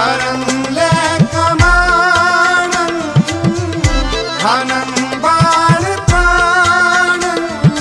करंले कमाणन धनन बाण प्राणन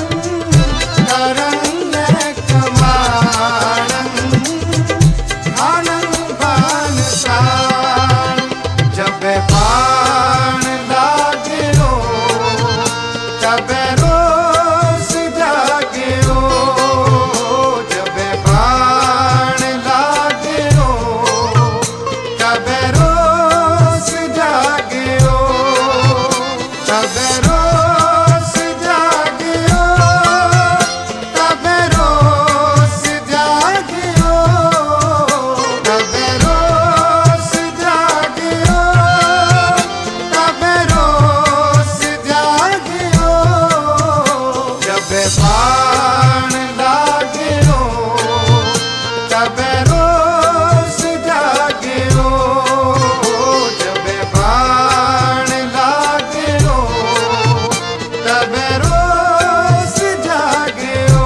करंले कमाणन धनन बाण प्राण जब बाण लागो तब रोष जागो जब बाण लागो तब रोष जागो तब रोष जागो तब रोष जागो तब रोष जागो तब रोष जागो जब बाण लागो तब रोष जागो जब बाण लागो तब रोष जागो।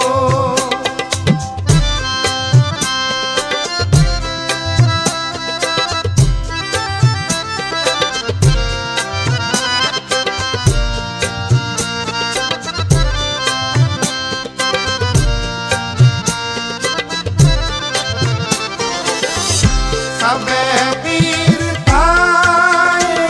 सबे वीर थाए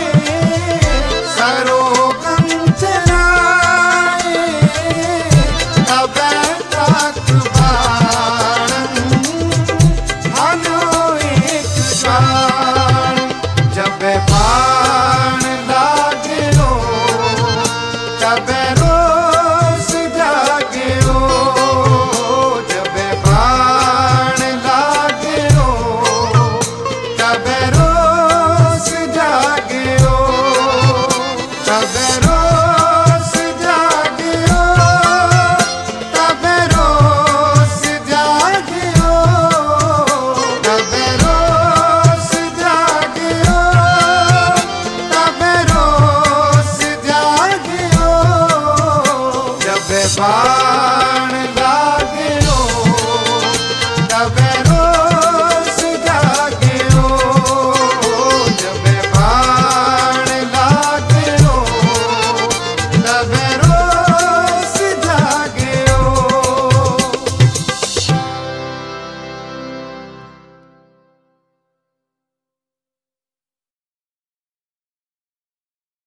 सरोगम चलाए तबे तक बाणन हनो एक बाण जब बाण लागो तब रोष जागो जब बाण लागो तब रोष जागो तब रोष जागो तब रोष जागो तब रोष जागो तब रोष जागो जब बाण